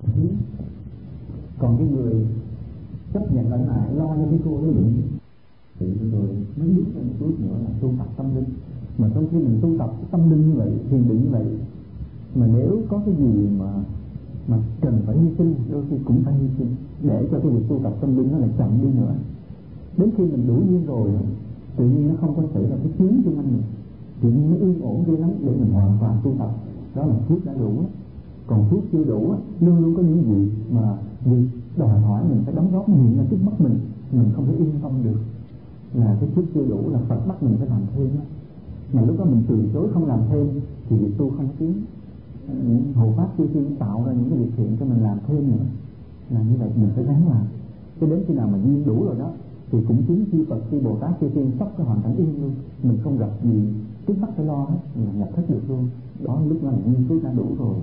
Còn cái người chấp nhận ẩn ải lo cho cái cô ấy bệnh thì rồi mới bước ra một bước nữa là tu tập tâm linh. Mà trong khi mình tu tập tâm linh như vậy, thiền định như vậy, mà nếu có cái gì mà cần phải hy sinh, đôi khi cũng phải hy sinh để cho cái việc tu tập tâm linh nó lại chậm đi nữa. Đến khi mình đủ duyên rồi, tự nhiên nó không có xảy ra cái chiến chung quanh mình, tự nhiên nó yên ổn ghê lắm để mình hoàn toàn tu tập. Đó là phước đã đủ. Còn phước chưa đủ, luôn luôn có những gì mà vì đòi hỏi mình phải đóng góp hiện ra trước mắt mình không thể yên tâm được, là cái phước chưa đủ, là Phật bắt mình phải làm thêm đó. Mà lúc đó mình từ chối không làm thêm thì việc tu không tiến. Hộ pháp chư thiên tạo ra những cái việc thiện cho mình làm thêm nữa, là như vậy mình phải ráng làm. Cho đến khi nào mà duyên đủ rồi đó thì cũng chính chư Phật, chư Bồ Tát, chư Thiên sắp cái hoàn cảnh yên luôn. Mình không gặp gì trước mắt phải lo hết, là nhập thất được luôn. Đó lúc đó là nguyên phước đã đủ rồi.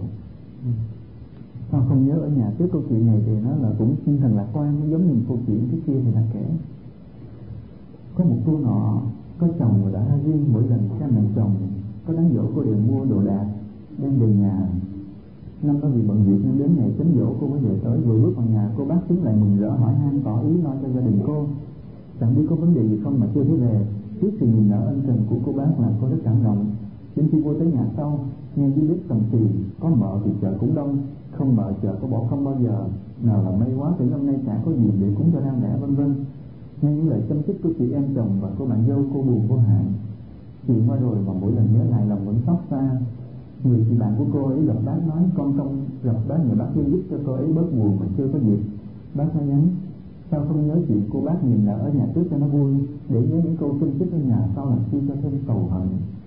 Sao không nhớ ở nhà trước câu chuyện này thì nó là cũng tinh thần lạc quan, nó giống như một câu chuyện cái kia thì đã kể. Có một cô nọ có chồng rồi đã ra riêng, mỗi lần cha mẹ chồng có đám giỗ cô đều mua đồ đạc đem về nhà. Năm đó vì bận việc nên đến ngày chấm giỗ cô mới về tới. Vừa bước vào nhà cô bác tính lại mừng rỡ hỏi han tỏ ý lo cho gia đình cô, chẳng biết có vấn đề gì không mà chưa thấy về. Trước sự nhìn nở ân cần của cô bác làm cô rất cảm động. Đến khi vô tới nhà sau, nghe dưới bếp cầm tiền, có mợ thì chợ cũng đông, không mợ chợ có bỏ không bao giờ. Nào là may quá thì năm nay chả có gì để cúng cho rau đẻ vân vân. Nghe những lời chăm chích của chị em chồng và cô bạn dâu, cô buồn vô hạn. Chuyện qua rồi mà mỗi lần nhớ lại lòng vẫn xót xa. Người chị bạn của cô ấy gặp bác nói con không gặp bác nhờ bác giúp cho cô ấy bớt buồn mà chưa có dịp. Bác nói nhắn sao không nhớ chuyện cô bác nhìn nở ở nhà trước cho nó vui, để nhớ những câu chăm chích ở nhà sau làm chi cho thêm sầu hận.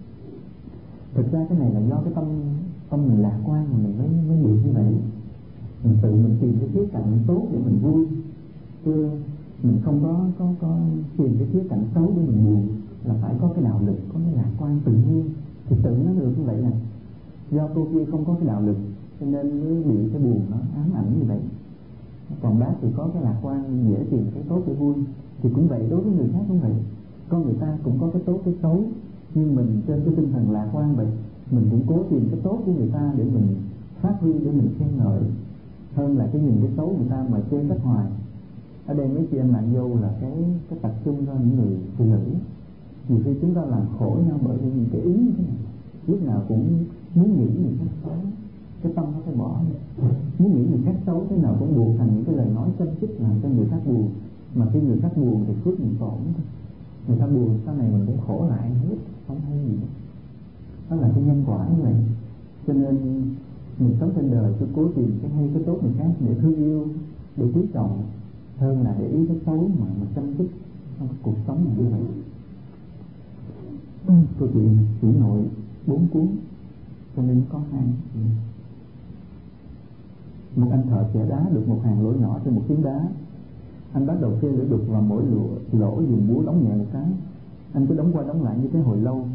Thực ra cái này là do cái tâm mình lạc quan mà mình mới được như vậy. Mình tự mình tìm cái khía cạnh tốt để mình vui, chứ mình không có tìm cái khía cạnh xấu để mình buồn. Là phải có cái đạo lực, có cái lạc quan tự nhiên thì tự nó được như vậy nè. Do cô kia không có cái đạo lực cho nên mới bị cái buồn nó ám ảnh như vậy. Còn bác thì có cái lạc quan, dễ tìm cái tốt để vui. Thì cũng vậy, đối với người khác cũng vậy. Con người ta cũng có cái tốt cái xấu, nhưng mình trên cái tinh thần lạc quan vậy, mình cũng cố tìm cái tốt của người ta để mình phát huy, để mình khen ngợi, hơn là cái nhìn cái xấu người ta mà chê trách hoài. Ở đây mấy chị em bạn dâu là cái tập trung cho những người phụ nữ. Nhiều khi chúng ta làm khổ nhau bởi vì những cái ý như thế này, lúc nào cũng muốn nghĩ người khác xấu, cái tâm nó phải bỏ đi. Muốn nghĩ người khác xấu thế nào cũng buộc thành những cái lời nói châm chích làm cho người khác buồn. Mà khi người khác buồn thì phước mình tổn thôi. Người ta buồn sau này mình cũng khổ lại hết, không hay gì hết. Đó là cái nhân quả như vậy. Cho nên mình sống trên đời cứ cố tìm cái hay cái tốt người khác để thương yêu, để quý trọng, hơn là để ý cái xấu mà châm chích trong cái cuộc sống này như vậy. Câu chuyện chỉ nội 4 cuốn cho nên có 2. Một anh thợ chẻ đá được một hàng lỗ nhỏ trên một phiến đá. Anh bắt đầu kê lưỡi đục vào mỗi lỗ dùng búa đóng nhẹ một cái. Anh cứ đóng qua đóng lại như thế hồi lâu.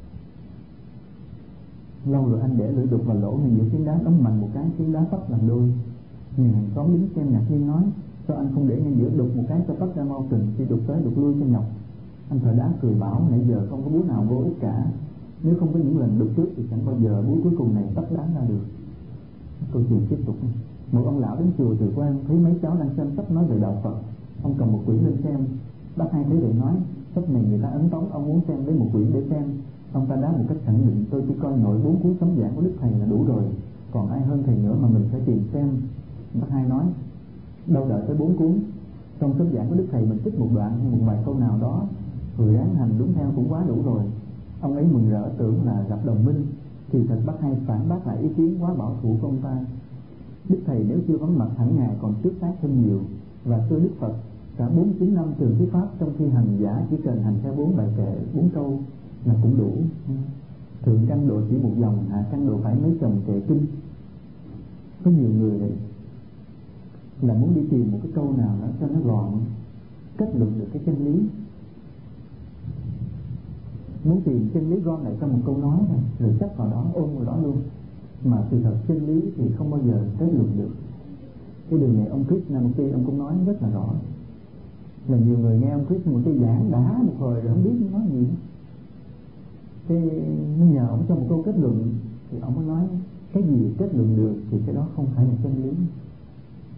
Lâu rồi anh để lưỡi đục vào lỗ ngay giữa phiến đá, đóng mạnh một cái, phiến đá tách làm đôi. Người hàng xóm đứng xem ngạc nhiên nói sao anh không để ngay giữa đục một cái cho tách ra mau chừng, khi đục tới đục lui cho nhọc. Anh thợ đá cười bảo nãy giờ không có búa nào vô ích cả, nếu không có những lần đục trước thì chẳng bao giờ búa cuối cùng này tách đá ra được. Câu chuyện tiếp tục. Một ông lão đến chùa Từ Quan thấy mấy cháu đang xem sách nói về đạo Phật. Ông cầm một quyển lên xem. Bác Hai thấy vậy nói sách này người ta ấn tống, ông muốn xem lấy một quyển để xem. Ông ta đáp một cách khẳng định tôi chỉ coi nội 4 cuốn sấm giảng của Đức Thầy là đủ rồi, còn ai hơn thầy nữa mà mình phải tìm xem. Bác Hai nói đâu đợi tới 4 cuốn, trong sấm giảng của Đức Thầy mình trích một đoạn hay một vài câu nào đó rồi ráng hành đúng theo cũng quá đủ rồi. Ông ấy mừng rỡ tưởng là gặp đồng minh, thì thật Bác Hai phản bác lại ý kiến quá bảo thủ của ông ta. Đức Thầy nếu chưa vắng mặt hẳn Ngài còn trước tác thêm nhiều. Và thưa Đức Phật, cả 49 năm trường thuyết pháp, trong khi hành giả chỉ cần hành theo 4 bài kệ, 4 câu là cũng đủ. Thượng căn độ chỉ một dòng, hạ căn độ phải mấy chồng kệ kinh. Có nhiều người này là muốn đi tìm một cái câu nào đó cho nó gọn, kết luận được cái chân lý, muốn tìm chân lý gom lại trong một câu nói này, rồi chấp vào đó, ôm vào đó luôn. Mà sự thật chân lý thì không bao giờ kết luận được. Cái điều này ông Krishnamurti ông cũng nói rất là rõ. Là nhiều người nghe ông Krishnamurti giảng đã một hồi rồi không biết nói gì. Cái nó nhờ ông cho một câu kết luận thì ông mới nói cái gì kết luận được thì cái đó không phải là chân lý.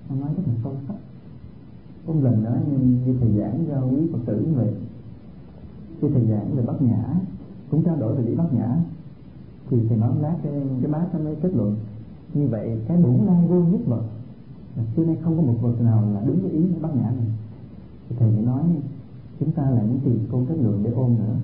ông nói rất là sâu sắc. Có một lần đó như thầy giảng cho quý Phật tử về, khi thầy giảng về Bát Nhã, cũng trao đổi về lý Bát Nhã, thì thầy nói lát cái bác nó mới kết luận như vậy cái bổn lai vô nhất vật, xưa nay không có một vật nào là đúng với ý Bát Nhã này. Thì thầy mới nói chúng ta lại muốn tìm câu kết luận để ôm nữa,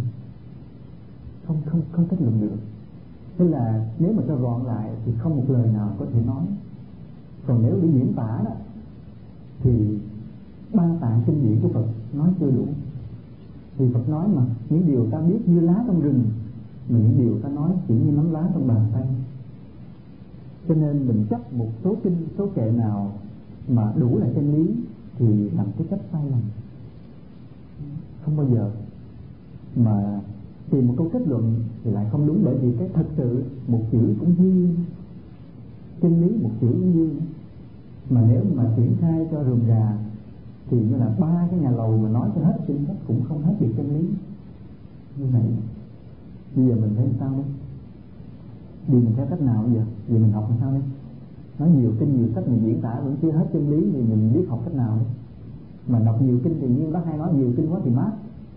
không kết luận được. Thế là nếu mà cho gọn lại thì không một lời nào có thể nói. Còn nếu để diễn tả đó thì ba tạng kinh điển của Phật nói chưa đủ. Thì Phật nói mà những điều ta biết như lá trong rừng, mà những điều ta nói chỉ như nắm lá trong bàn tay. Cho nên mình chấp một số kinh, số kệ nào mà đủ là chân lý thì làm cái cách sai lầm. Không bao giờ mà tìm một câu kết luận thì lại không đúng, bởi vì cái thật sự một chữ cũng như chân lý, một chữ cũng như. Mà nếu mà triển khai cho rườm rà thì như là ba cái nhà lầu mà nói cho hết kinh sách cũng không hết được chân lý. Như vậy bây giờ mình thấy sao đấy? Đi mình theo cách nào bây giờ? Vì mình học làm sao đấy? Nói nhiều kinh nhiều sách mình diễn tả vẫn chưa hết chân lý thì mình biết học cách nào đấy? Mà đọc nhiều kinh thì như bác hai nói nhiều kinh quá thì mát.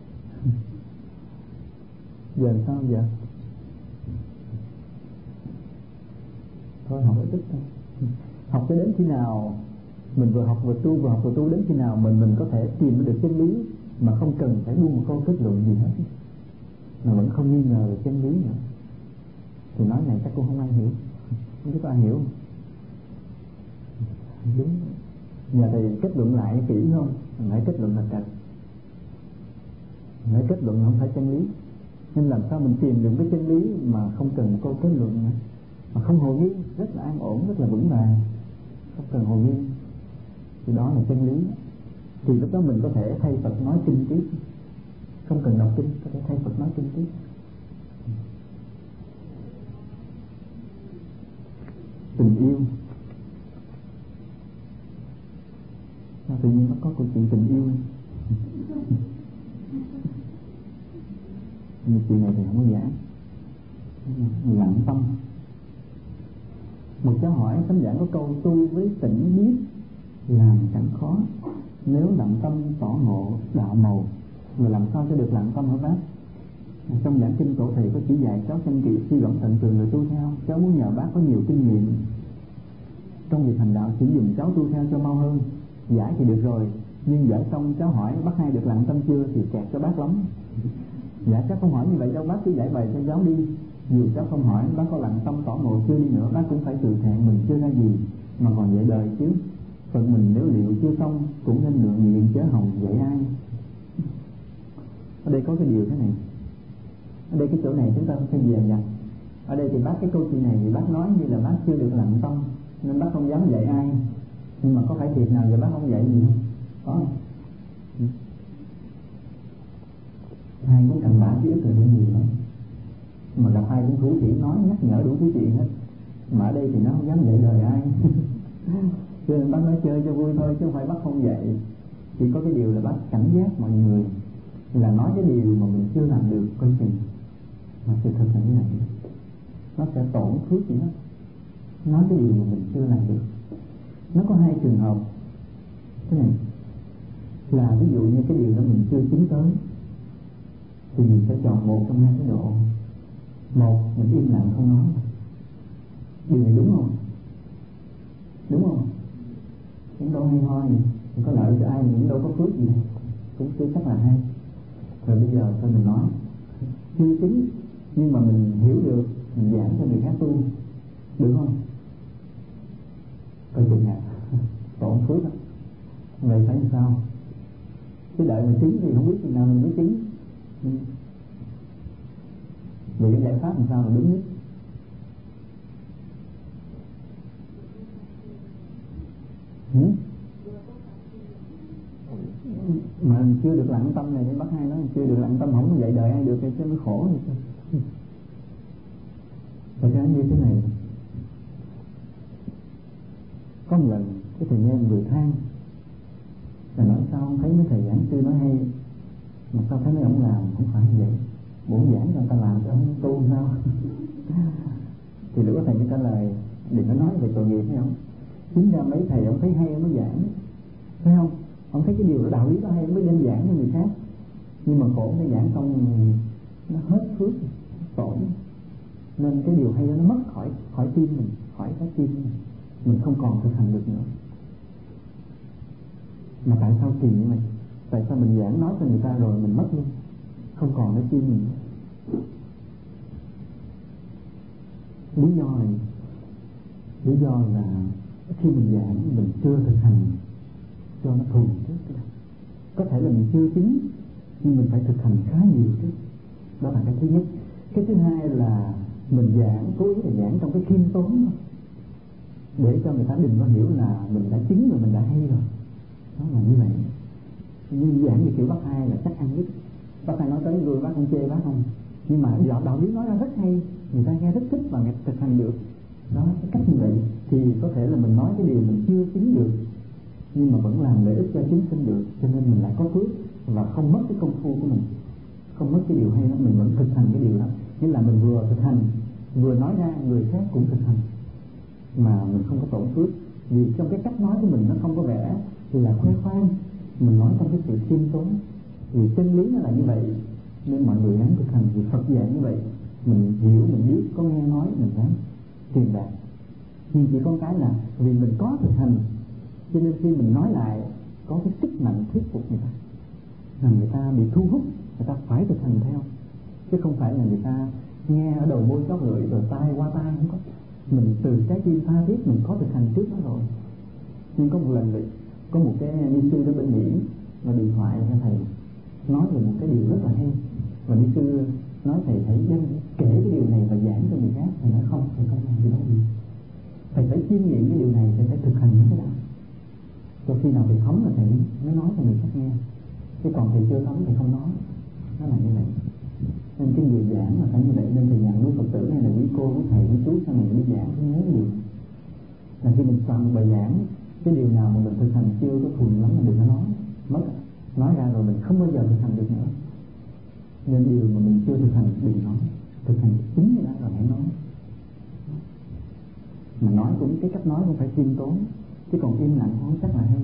Giờ làm sao giờ? Thôi học ít ít thôi. Học cho đến khi nào mình vừa học vừa tu, đến khi nào mình có thể tìm được chân lý mà không cần phải buông một câu kết luận gì hết, mà vẫn không nghi ngờ về chân lý nữa, thì nói này chắc cũng không ai hiểu. Không biết có ai hiểu không? Đúng. Nhà thầy kết luận lại kỹ không? Phải kết luận là trật, phải kết luận không phải chân lý. Nên làm sao mình tìm được cái chân lý mà không cần câu kết luận nữa, mà không hồ nghi, rất là an ổn, rất là vững vàng, không cần hồ nghi, thì đó là chân lý. Thì lúc đó mình có thể thay Phật nói kinh tiếp, không cần đọc kinh, có thể thay Phật nói kinh tiếp. Tình yêu, sao tự nhiên nó có câu chuyện tình yêu? Nhưng chuyện này thì không có giảng. Lặng tâm. Một cháu hỏi tấm giảng có câu tu với tỉnh biết làm chẳng khó, nếu lặng tâm tỏ ngộ đạo màu. Rồi làm sao cho được lặng tâm hả bác? Trong giảng kinh tổ thầy có chỉ dạy cháu chăm chỉ suy gẫm tận tường người tu theo. Cháu muốn nhờ bác có nhiều kinh nghiệm trong việc hành đạo, chỉ dùng cháu tu theo cho mau hơn. Giải thì được rồi, nhưng giải xong cháu hỏi bác hai được lặng tâm chưa thì kẹt cho bác lắm. Dạ chắc không hỏi như vậy đâu bác, cứ giải bày cho cháu đi. Dù cháu không hỏi bác có lặng tâm tỏ ngộ chưa đi nữa, bác cũng phải tự thẹn mình chưa ra gì mà còn dạy đời chứ. Phận mình nếu liệu chưa xong cũng nên lượng nguyện chớ hòng dạy ai. Ở đây có cái điều thế này, ở đây cái chỗ này chúng ta phải về dần. Ở đây thì bác cái câu chuyện này thì bác nói như là bác chưa được lặng tâm nên bác không dám dạy ai. Nhưng mà có phải thiệt nào giờ bác không dạy gì không? Có không? Ai cũng cần bả chứ ít là cũng nhiều lắm. Mà gặp ai cũng thủ thỉ nói nhắc nhở đủ thứ chuyện hết. Mà ở đây thì nó không dám dạy đời ai. Cho nên bác nói chơi cho vui thôi chứ không phải bác không dạy. Chỉ có cái điều là bác cảnh giác mọi người là nói cái điều mà mình chưa làm được coi chừng. Mà sự thật là như này, nó sẽ tổn phước gì hết. Nói cái điều mà mình chưa làm được. Nó có hai trường hợp thế này, là ví dụ như cái điều đó mình chưa chứng tới thì mình sẽ chọn một trong hai cái độ. Một, mình im lặng không nói. Điều này đúng không? Đúng không? Những đâu hay ho gì thì có lợi cho ai, những đâu có phước gì đâu, cũng chưa chắc là hay. Rồi bây giờ thôi mình nói chưa chứng nhưng mà mình hiểu được, mình giảng cho người khác tu, được không? Coi chừng tổn phước đó. Vậy phải làm sao? Cái đợi mà chứng thì không biết chừng nào mình mới chứng. Vậy cái giải pháp làm sao là đúng nhất? Mà chưa được lặng tâm này, bác hai nói chưa được lặng tâm không có dạy đời ai được, chứ mới khổ hay sao? Thật ra như thế này, có một lần cái thầy nghe người than là nói sao không thấy mấy thầy giảng sư nói hay mà sao thấy mấy ông làm không phải vậy, bổn giảng cho người ta làm cho ông tu sao? Thì lúc đó thầy mới trả lời đừng có nói về tội nghiệp với ông, Chính ra mấy thầy ông thấy hay ông mới giảng, phải không? Ông thấy cái điều đó, đạo lý đó hay ông mới đem giảng cho người khác. Nhưng mà khổ cái giảng xong nó hết phước, tổn. Nên cái điều hay đó nó mất khỏi tim mình, khỏi trái tim mình không còn thực hành được nữa. Mà tại sao kỳ như vậy? Tại sao mình giảng nói cho người ta rồi mình mất luôn, không còn cái tim mình? Lý do là khi mình giảng mình chưa thực hành cho nó thuần trước. Có thể là mình chưa chứng, nhưng mình phải thực hành khá nhiều trước. Đó là cái thứ nhất. Cái thứ hai là mình giảng, cố ý là giảng trong cái khiêm tốn, để cho người ta đừng có hiểu là mình đã chứng rồi, mình đã hay rồi. Đó là như vậy. Nhưng giảng như kiểu bác Hai là chắc ăn nhất. Bác Hai nói tới rồi bác không chê bác không. Nhưng mà đạo lý nói ra rất hay, người ta nghe rất thích và người ta thực hành được. Đó, cái cách như vậy thì có thể là mình nói cái điều mình chưa chứng được, nhưng mà vẫn làm lợi ích cho chúng sinh được, cho nên mình lại có phước và không mất cái công phu của mình, không mất cái điều hay đó, mình vẫn thực hành cái điều đó. Nghĩa là mình vừa thực hành, vừa nói ra, người khác cũng thực hành, mà mình không có tổn phước. Vì trong cái cách nói của mình nó không có vẻ là khoe khoang, mình nói trong cái sự khiêm tốn. Vì chân lý nó là như vậy, nên mọi người gắng thực hành. Vì Phật dạy như vậy, mình hiểu, mình biết, có nghe nói, mình gắng truyền đạt. Nhưng chỉ có cái là vì mình có thực hành, cho nên khi mình nói lại có cái sức mạnh thuyết phục người ta, rằng người ta bị thu hút, người ta phải thực hành theo, chứ không phải là người ta nghe ở đầu môi chót lưỡi rồi tai qua tai. Không có, mình từ trái tim tha thiết mình có thực hành trước đó rồi. Nhưng có một lần có một cái ni sư ở bên Mỹ và điện thoại cho thầy nói về một cái điều rất là hay, và ni sư nói thầy hãy đem kể cái điều này và giảng cho người khác. Thầy nói không, thầy không làm gì đó gì, thầy phải chiêm nghiệm cái điều này, thầy phải thực hành như thế nào. Cho khi nào thầy thấm là thầy mới nói cho người khác nghe, chứ còn thầy chưa thấm thầy không nói. Nó là như vậy. Nên cái người giảng là phải như vậy. Nên thầy dặn quý Phật tử này là quý cô, quý thầy, quý chú sau này đi giảng phải nhớ điều là khi mình soạn một bài giảng, cái điều nào mà mình thực hành chưa có thuần lắm là đừng có nói, mất. Nói ra rồi mình không bao giờ thực hành được nữa. Nên điều mà mình chưa thực hành đừng nói, thực hành chính cái đó rồi hãy nói. Mà nói cũng cái cách nói cũng phải khiêm tốn, chứ còn im lặng không chắc là hay.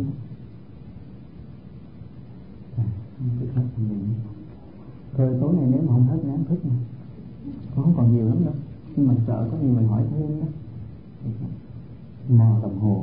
Thôi tối nay nếu mà không hết ngán thức mà không còn nhiều lắm đâu, nhưng mà sợ có nhiều người hỏi thêm đó. Mò đồng hồ,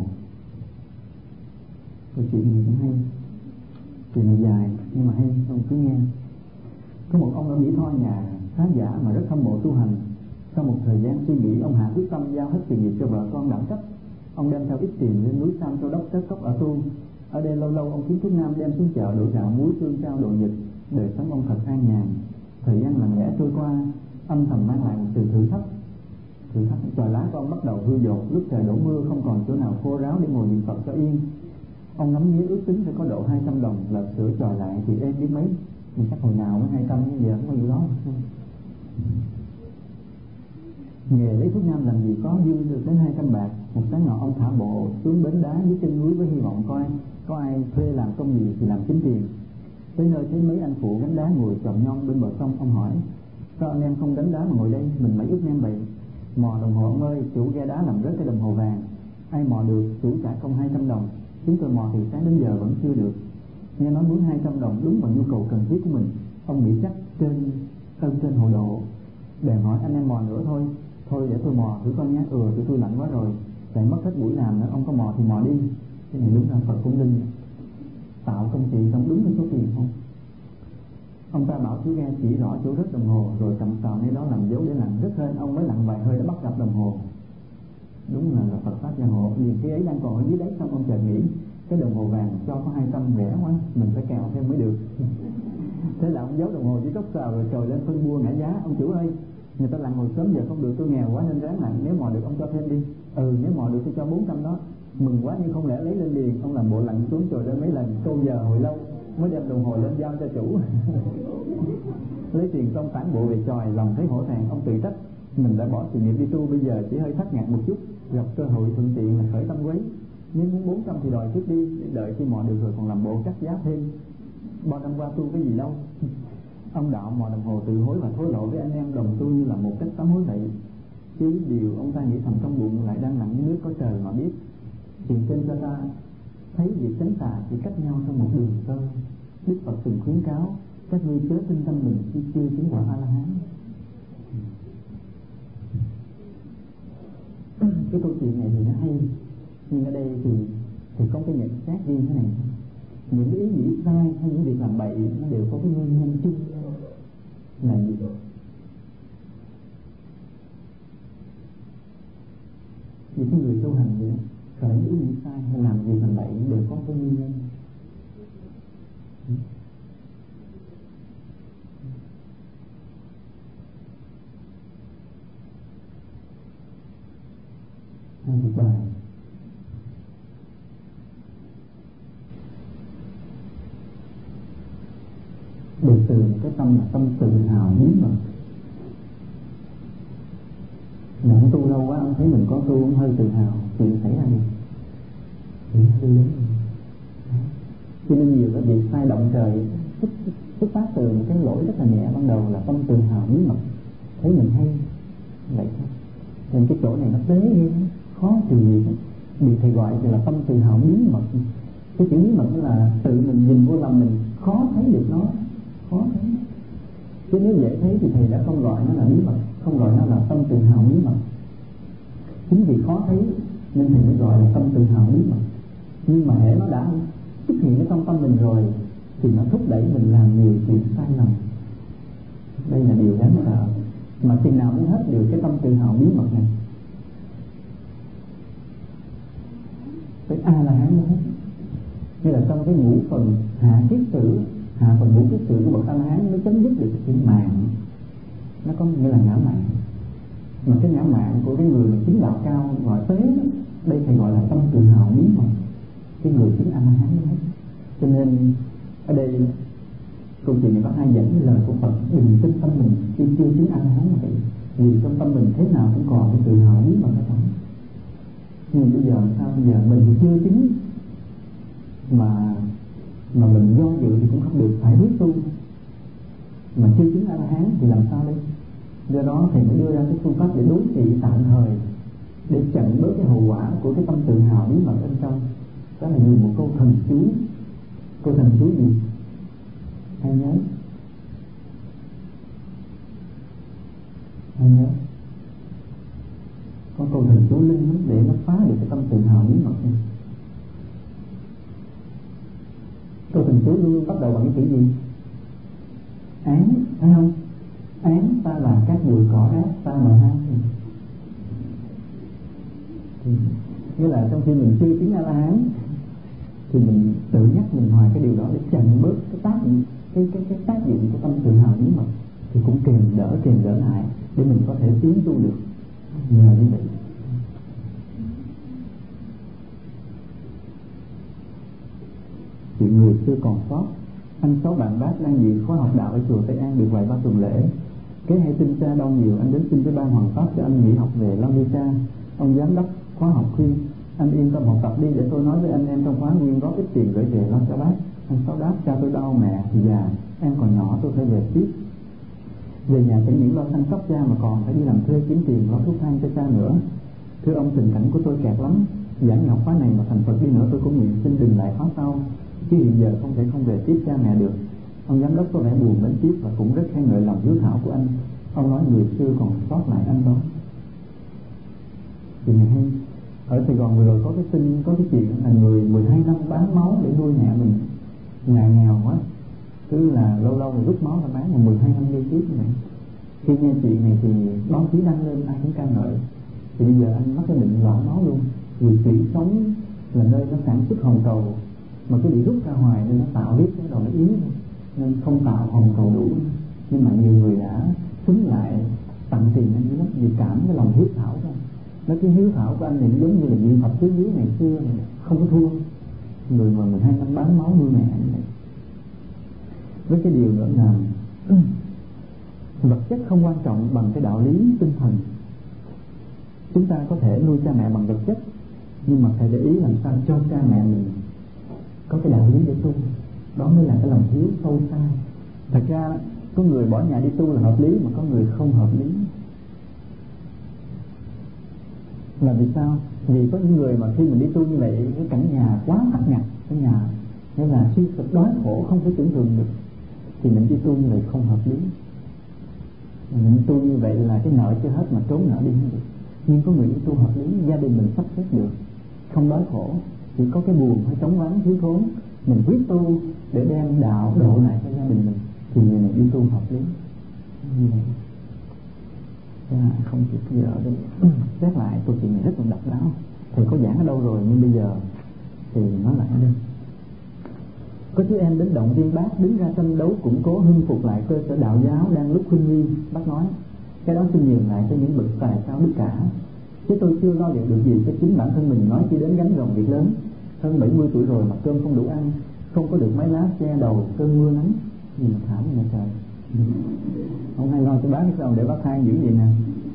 câu chuyện này cũng hay, chuyện này dài nhưng mà hay, ông cứ nghe. Có một ông ở Mỹ Tho, nhà khá giả mà rất hâm mộ tu hành. Sau một thời gian suy nghĩ, ông hạ quyết tâm giao hết sự nghiệp cho vợ con đảm trách. Ông đem theo ít tiền lên núi Sam Châu Đốc cất cốc ở tu. Ở đây lâu lâu ông kiếm thuốc nam đem xuống chợ đổ gạo muối tương trao đồ dịch. Đời sống ông thật an nhàn. Thời gian lặng lẽ trôi qua, âm thầm mang lại một sự thử thách. Tròi lá của ông bắt đầu hư dột, lúc trời đổ mưa không còn chỗ nào khô ráo để ngồi niệm Phật cho yên. Ông ngắm nghía ước tính phải có độ 200 đồng, là sửa tròi lại thì êm biết mấy. Mình chắc hồi nào mới 200, nhưng giờ không có vụ đó. Nghề lấy thuốc nam làm gì có dư được đến 200 bạc. Một sáng nọ ông thả bộ xuống bến đá dưới chân núi với hy vọng coi có ai thuê làm công gì thì làm kiếm tiền. Tới nơi thấy mấy anh phụ gánh đá ngồi chòm nhom bên bờ sông. Ông hỏi: sao anh em không đánh đá mà ngồi đây, mình mấy ước nem vậy? Mò đồng hồ ông ơi, chủ ghe đá làm rớt cái đồng hồ vàng. Ai mò được, chủ trả công 200 đồng. Chúng tôi mò từ sáng đến giờ vẫn chưa được. Nghe nói muốn 200 đồng đúng vào nhu cầu cần thiết của mình. Ông nghĩ chắc trên hồ độ, bèn hỏi anh em mò nữa thôi. Thôi để tôi mò thử con nhé. Tụi tôi lạnh quá rồi, lại mất hết buổi làm nữa. Ông có mò thì mò đi. Cái này đúng là Phật cũng linh, tạo công chuyện xong đúng cái số tiền không. Ông ta bảo chú ghe chỉ rõ chỗ rớt đồng hồ, rồi cầm sào nơi đó làm dấu để lặn. Rất hên ông mới lặn vài hơi đã bắt gặp đồng hồ. Đúng là Phật pháp gia hộ. Liền cái ấy đang còn ở dưới đáy, xong ông chợt nghĩ cái đồng hồ vàng cho có 200 rẻ quá, mình phải cào thêm mới được. Thế là ông giấu đồng hồ dưới gốc sào rồi trồi lên phân bua ngã giá. Ông chủ ơi, người ta lặn hồi sớm giờ không được, tôi nghèo quá nên ráng lặn, nếu mò được ông cho thêm đi. Nếu mò được tôi cho 400 đó. Mừng quá nhưng không lẽ lấy lên liền. Ông làm bộ lặn xuống trồi lên mấy lần, câu giờ hồi lâu mới đem đồng hồ lên giao cho chủ. Lấy tiền xong tản bộ về chòi, lòng thấy hổ thẹn. Ông tự trách mình đã bỏ sự nghiệp đi tu, bây giờ chỉ hơi thắt ngặt một chút, gặp cơ hội thuận tiện là khởi tâm quấy. Nếu muốn 400 thì đòi trước đi, để đợi khi mò được rồi còn làm bộ cắt giá thêm. Bao năm qua tu cái gì đâu. Ông đạo mò đồng hồ tự hối và thối lộ với anh em đồng tu như là một cách sám hối vậy. Chứ điều ông ta nghĩ thầm trong bụng lại đang nặng nước có trời mà biết. hiện trên cho ta thấy việc tránh tà chỉ cách nhau trong một đường tơ. Đức Phật từng khuyến cáo các ngươi chớ tin tâm mình khi chưa chứng quả A La Hán. Cái câu chuyện này thì nó hay, nhưng ở đây thì có cái nhận xét riêng thế này. Những cái ý nghĩ sai hay những việc làm bậy nó đều có cái nguyên nhân chung là gì? Vì cái người tu hành vậy đó, khởi ý nghĩ sai hay làm việc làm bậy đều có cái nguyên nhân. Một bài được từ một cái tâm là tâm tự hào bí mật. Mà ông tu lâu quá, ông thấy mình có tu, ông hơi tự hào, chuyện xảy ra gì? Cho nên nhiều cái việc sai động trời xuất phát từ một cái lỗi rất là nhẹ ban đầu là tâm tự hào bí mật, thấy mình hay vậy thôi. Nên cái chỗ này nó tế ghê, khó trừ gì hết. Bị thầy gọi thì là tâm tự hào bí mật. Cái chữ bí mật đó là tự mình nhìn vô lòng mình khó thấy được nó, khó thấy. Chứ nếu dễ thấy thì thầy đã không gọi nó là bí mật, không gọi nó là tâm tự hào bí mật. Chính vì khó thấy nên thầy mới gọi là tâm tự hào bí mật. Nhưng mà hễ nó đã xuất hiện ở trong tâm mình rồi thì nó thúc đẩy mình làm nhiều chuyện sai lầm. Đây là điều đáng sợ. Mà chừng nào mới hết được cái tâm tự hào bí mật này? Tới A La Hán mới hết. Như là trong cái ngũ phần hạ kiết sử, hạ phần ngũ kiết sử của bậc A La Hán mới chấm dứt được cái chữ mạng. Nó có nghĩa là ngã mạn. Mà cái ngã mạn của cái người mà chứng đạo cao gọi tới, đây thầy gọi là tâm tự hào bí mật. Cái người chứng A La Hán mới hết. Cho nên ở đây câu chuyện này có hai dẫn lời của Phật: đừng tin tâm mình khi chưa chứng A La Hán là vậy. Vì trong tâm mình thế nào cũng còn cái tự hào bí mật ở đó. Nhưng bây giờ sao? Bây giờ mình chưa chứng mà mình do dự thì cũng không được, phải bước tu. Mà chưa chứng A La Hán thì làm sao đây? Do đó thầy mới đưa ra cái phương pháp để đối trị tạm thời, để chặn bớt cái hậu quả của cái tâm tự hào bí mật bên trong. Đó là dùng một câu thần chú. Câu thần chú gì? Ai nhớ? Ai nhớ? Có câu thần chú linh để nó phá được cái tâm tự hào bí mật này. Câu thần chú luôn luôn bắt đầu bằng cái chữ gì? Án, phải không? Án ta là các bụi cỏ ác ta mà ham. Nghĩa là trong khi mình chưa chứng A La Hán thì mình tự nhắc mình hoài cái điều đó để chặn bớt cái tác dụng của tâm tự hào bí mật, thì cũng kèm đỡ lại để mình có thể tiến tu được nhờ như vậy. Chuyện người xưa còn sót. Anh Sáu bạn bác đang dự khóa học đạo ở chùa Tây An được vài ba tuần lễ. Kế hay tin cha đau nhiều, anh đến xin với ban hoàng pháp cho anh nghỉ học về lo nuôi cha. Ông giám đốc khóa học khuyên anh yên tâm học tập đi, để tôi nói với anh em trong khóa nguyên góp ít tiền gửi về lo cho bác. Anh Sáu đáp: cha tôi đau, mẹ thì già, em còn nhỏ, tôi phải về tiếp. Về nhà chẳng những lo chăm sóc cha mà còn phải đi làm thuê kiếm tiền lo thuốc thang cho cha nữa. Thưa ông, tình cảnh của tôi kẹt lắm, giảng học khóa này mà thành Phật đi nữa tôi cũng nguyện xin đừng lại khóa sau, chứ hiện giờ không thể không về tiếp cha mẹ được. Ông giám đốc có vẻ buồn mến tiếc và cũng rất khen ngợi lòng hiếu thảo của anh. Ông nói người xưa còn sót lại anh đó. Chuyện này hay. Ở Sài Gòn vừa rồi có cái chuyện là người 12 năm bán máu để nuôi mẹ mình, nhà nghèo quá, cứ là lâu lâu rồi rút máu ra bán, mà 12 năm liên tiếp như vậy. Khi nghe chuyện này thì báo chí đăng lên ai cũng ca ngợi. Thì bây giờ anh mắc cái bệnh loãng máu luôn, vì tủy sống là nơi nó sản xuất hồng cầu, mà cứ bị rút ra ngoài nên nó tạo huyết cái đầu nó yếu, nên không tạo hồng cầu đủ. Nhưng mà nhiều người đã xúm lại tặng tiền anh dưới lắm, vì cảm cái lòng hiếu thảo của anh. Nó cái hiếu thảo của anh này nó giống như là viên Phật tứ hiếu ngày xưa này, không có thua người mà 12 năm bán máu nuôi mẹ như vậy. Với cái điều nữa là vật chất không quan trọng bằng cái đạo lý tinh thần. Chúng ta có thể nuôi cha mẹ bằng vật chất, nhưng mà phải để ý làm sao cho cha mẹ mình có cái đạo lý để tu. Đó mới là cái lòng hiếu sâu xa. Thật ra có người bỏ nhà đi tu là hợp lý, mà có người không hợp lý. Là vì sao? Vì có những người mà khi mình đi tu như vậy, cái cảnh nhà quá khắc nghiệt, cái nhà nên là suy sụp đói khổ không thể tưởng tượng được, thì mình đi tu như vậy không hợp lý. Mình tu như vậy là cái nợ chưa hết mà trốn nợ đi không được. Nhưng có người đi tu hợp lý, gia đình mình sắp xếp được, không đói khổ, chỉ có cái buồn hay trống vắng thiếu thốn, mình quyết tu để đem đạo độ lại cho gia đình mình, thì người này đi tu hợp lý như vậy. Không chịu giờ đến xét lại câu chuyện này rất là độc đáo. Thầy có giảng ở đâu rồi nhưng bây giờ thì nói lại ở đây. Có chú em đến động viên bác đứng ra tranh đấu củng cố hưng phục lại cơ sở đạo giáo đang lúc khuynh nguy. Bác nói cái đó xin nhường lại cho những bậc tài cao đức cả, chứ tôi chưa lo liệu được gì cho chính bản thân mình, nói chỉ đến gánh gồng việc lớn. Hơn 70 tuổi rồi mà cơm không đủ ăn, không có được mái lá che đầu cơn mưa nắng, gì mà thảm nhà trời. Không hay lo cho bác sao để bác than dữ vậy nè.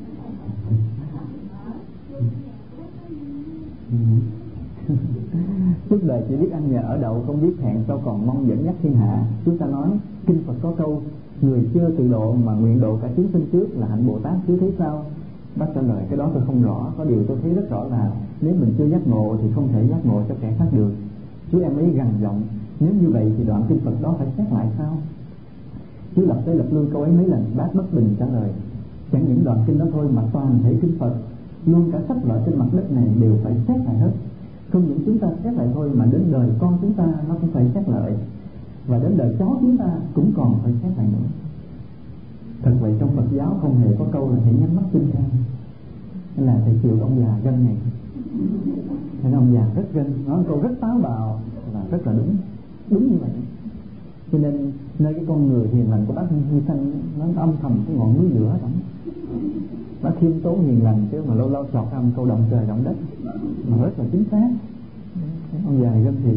Suốt đời chỉ biết ăn nhờ ở đậu, không biết hẹn sao còn mong dẫn dắt thiên hạ. Chúng ta nói kinh Phật có câu người chưa tự độ mà nguyện độ cả chúng sinh trước là hạnh Bồ Tát, chứ thấy sao? Bác trả lời cái đó tôi không rõ, có điều tôi thấy rất rõ là nếu mình chưa giác ngộ thì không thể giác ngộ cho kẻ khác được. Chú em ấy gằn giọng, nếu như vậy thì đoạn kinh Phật đó phải xét lại sao? Chú lặp tới lặp lui câu ấy mấy lần, bác bất bình trả lời chẳng những đoạn kinh đó thôi mà toàn thể kinh Phật, luôn cả sách vở trên mặt đất này đều phải xét lại hết. Không những chúng ta xét lại thôi mà đến đời con chúng ta nó cũng phải xét lại, và đến đời cháu chúng ta cũng còn phải xét lại nữa. Thật vậy trong Phật giáo không hề có câu là hãy nhắm mắt tin theo. Nên là thầy chịu ông già gân này, nên ông già rất gân, nói câu rất táo bạo và rất là đúng như vậy. Cho nên nơi cái con người hiền lành của bác Huy Sanh nó âm thầm cái ngọn núi lửa đó. Bác khiêm tốn hiền lành chứ mà lâu lâu chọt ra một câu động trời động đất mà rất là chính xác. Ông già này gân thiệt.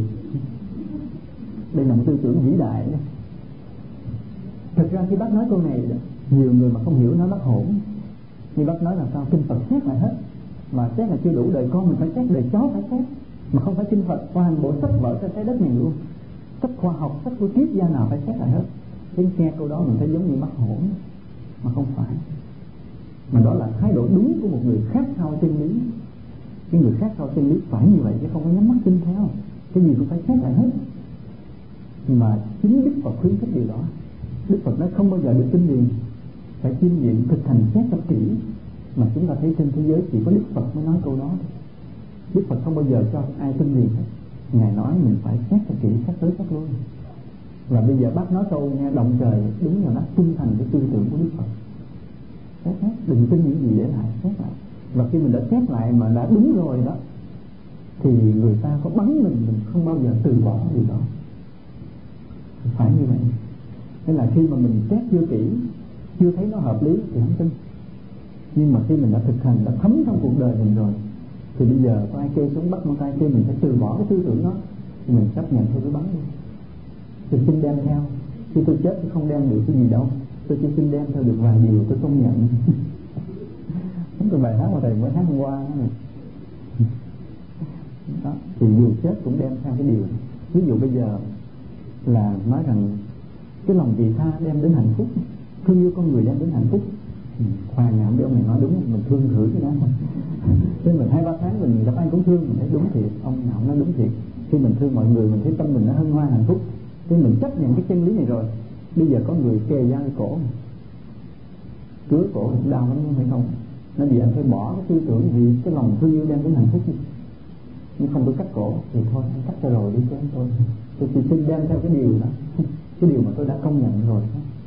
Đây là một tư tưởng vĩ đại đó. Thực ra khi bác nói câu này, nhiều người mà không hiểu nó bất hổn. Nhưng bác nói là sao? Kinh Phật xét lại hết, mà xét là chưa đủ, đời con mình phải xét, đời cháu phải xét, mà không phải kinh Phật, toàn bộ sách vở trên trái đất này luôn, sách khoa học, sách của triết gia nào phải xét lại hết. Đến nghe câu đó mình thấy giống như bất hổn, mà không phải. Mà đó là thái độ đúng của một người khát khao chân lý. Cái người khát khao chân lý phải như vậy, chứ không có nhắm mắt tin theo. Cái gì cũng phải xét lại hết. Mà chính Đức Phật khuyến khích điều đó. Đức Phật nói không bao giờ được tin liền, phải chiêm nghiệm thực hành xét thật kỹ. Mà chúng ta thấy trên thế giới chỉ có Đức Phật mới nói câu đó. Đức Phật không bao giờ cho ai tin liền hết. Ngài nói mình phải xét thật kỹ, xét tới xét lui. Và bây giờ bác nói câu nghe động trời, đúng là nó trung thành cái tư tưởng của Đức Phật. Xét hết, đừng tin những gì để lại, xét lại. Và khi mình đã xét lại mà đã đúng rồi đó, thì người ta có bắn mình không bao giờ từ bỏ điều đó. Phải như vậy. Nên là khi mà mình xét chưa kỹ, chưa thấy nó hợp lý thì không tin. Nhưng mà khi mình đã thực hành, đã thấm trong cuộc đời mình rồi, thì bây giờ có ai kêu xuống bắt một tay kêu mình phải từ bỏ cái tư tưởng đó, thì mình chấp nhận theo cái bắn đi. Tôi xin đem theo, khi tôi chết tôi không đem được cái gì đâu, tôi chỉ xin đem theo được vài điều tôi công nhận. Cái bài hát mà thầy mới hát hôm qua đó này. Đó, thì dù chết cũng đem theo cái điều. Ví dụ bây giờ là nói rằng cái lòng vị tha đem đến hạnh phúc, thương yêu con người đem đến hạnh phúc. Khoa nhà ông này nói đúng, mình thương thử cái đó. Nên mình 2-3 tháng mình gặp ai cũng thương, mình thấy đúng thiệt, ông nào nói đúng thiệt. Khi mình thương mọi người mình thấy tâm mình nó hân hoan hạnh phúc. Thế mình chấp nhận cái chân lý này rồi. Bây giờ có người kề dao cổ, cứa cổ cũng đau lắm phải không? Nên vì anh phải bỏ cái tư tưởng vì cái lòng thương yêu đem đến hạnh phúc đi. Nhưng không tôi cắt cổ thì thôi anh cắt cho rồi đi chứ tôi chỉ xin đem theo cái điều đó, cái điều mà tôi đã công nhận rồi.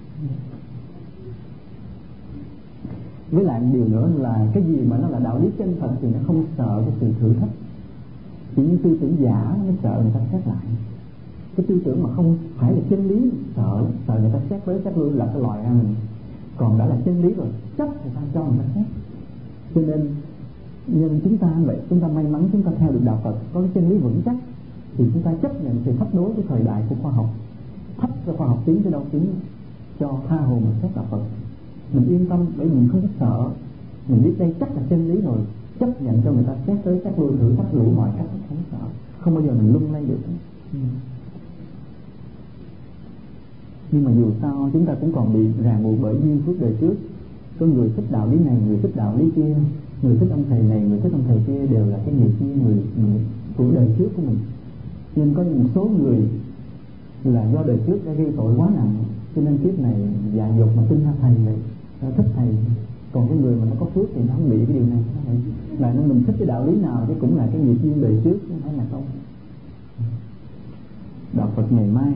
Với lại một điều nữa là cái gì mà nó là đạo lý chân thật thì nó không sợ cái sự thử thách. Chỉ những tư tưởng giả nó sợ người ta xét lại. Cái tư tưởng mà không phải là chân lý sợ người ta xét với xét lui là cái loại ra mình. Còn đã là chân lý rồi chấp người ta cho người ta xét. Cho nên chúng ta vậy, chúng ta may mắn chúng ta theo được đạo Phật, có cái chân lý vững chắc, thì chúng ta chấp nhận sự thách đố cái thời đại của khoa học, thách cho khoa học tiến tới đâu tiến, cho tha hồ mà xét đạo Phật. Mình yên tâm bởi vì mình không có sợ, mình biết đây chắc là chân lý rồi, chấp nhận cho người ta xét tới xét lui, thử thách đủ mọi cách, không sợ, không bao giờ mình lung lay được. Nhưng mà dù sao chúng ta cũng còn bị ràng buộc bởi duyên phước đời trước. Có người thích đạo lý này, người thích đạo lý kia, người thích ông thầy này, người thích ông thầy kia đều là cái nghiệp như người của đời trước của mình. Nhưng có một số người là do đời trước đã gây tội quá nặng, cho nên kiếp này dạ dột mà tin ra thầy vậy, thích thầy. Còn cái người mà nó có phước thì nó không bị cái điều này. Là nên mình thích cái đạo lý nào chứ cũng là cái nghiệp duyên đời trước, không phải là không. Đạo Phật ngày mai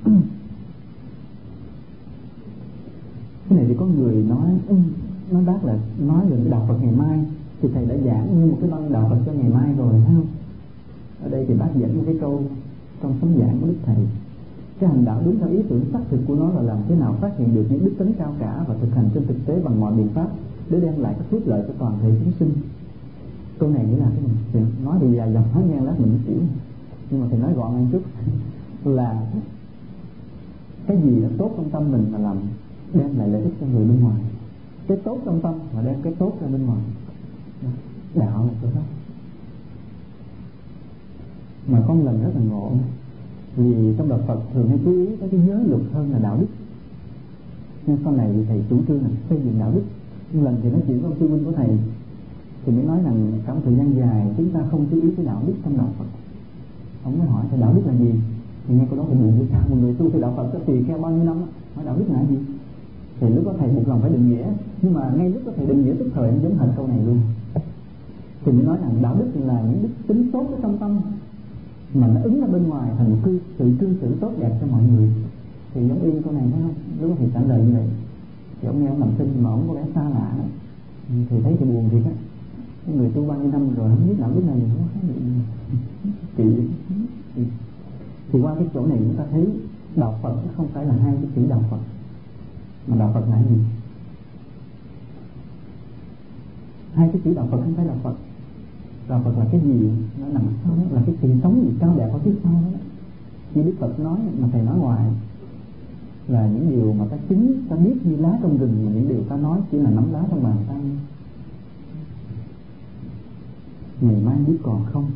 cái này thì có người nói bác là nói về cái đạo Phật ngày mai thì thầy đã giảng như một cái băng đạo Phật cho ngày mai rồi, phải không? Ở đây thì bác dẫn một cái câu trong tấm giảng của Đức Thầy: cái hành đạo đúng theo ý tưởng xác thực của nó là làm thế nào phát hiện được những đức tính cao cả và thực hành trên thực tế bằng mọi biện pháp để đem lại các phước lợi cho toàn thể chúng sinh. Câu này nghĩa là cái mình nói thì dài dòng nói nghe lát mình chịu, nhưng mà thầy nói gọn một chút là cái gì là tốt trong tâm mình mà làm đem lại lợi ích cho người bên ngoài, cái tốt trong tâm mà đem cái tốt ra bên ngoài. Đạo là chỗ đó. Mà có một lần rất là ngộ, vì trong đạo Phật thường hay chú ý tới cái giới luật hơn là đạo đức, nên sau này thầy chủ trương là xây dựng đạo đức. Một lần thì nói chuyện với ông sư huynh của thầy thì mới nói rằng trong thời gian dài chúng ta không chú ý tới đạo đức trong đạo Phật. Ông mới hỏi thì đạo đức là gì? Thì nghe câu đó thì buồn với sao một người tu theo đạo Phật có tùy theo bao nhiêu năm hỏi đạo đức là gì? Thì lúc đó thầy buộc lòng phải định nghĩa, nhưng mà ngay lúc đó thầy định nghĩa tức thời em giống hệt câu này luôn. Thì mới nói rằng đạo đức là những đức tính tốt ở trong tâm mà nó ứng ra bên ngoài thành một sự cư xử tốt đẹp cho mọi người. Thì giống y câu này thấy không? Lúc đó thầy trả lời như vậy thì ông nghe ông làm sinh mà ông có vẻ xa lạ đó. Thì thấy thì buồn thiệt á. Người tu bao nhiêu năm rồi không biết đạo đức này không có khái niệm kỳ. Thì qua cái chỗ này chúng ta thấy đạo Phật không phải là hai cái chữ đạo Phật, mà đạo Phật là gì? Hai cái chữ đạo Phật không phải đạo Phật. Đạo Phật là cái gì? Nó nằm sau đó, là cái truyền thống gì cao đẹp ở phía sau đó. Như Đức Phật nói mà thầy nói ngoài là những điều mà ta chứng, ta biết như lá trong rừng, mà những điều ta nói chỉ là nắm lá trong bàn tay. Ngày mai biết còn không?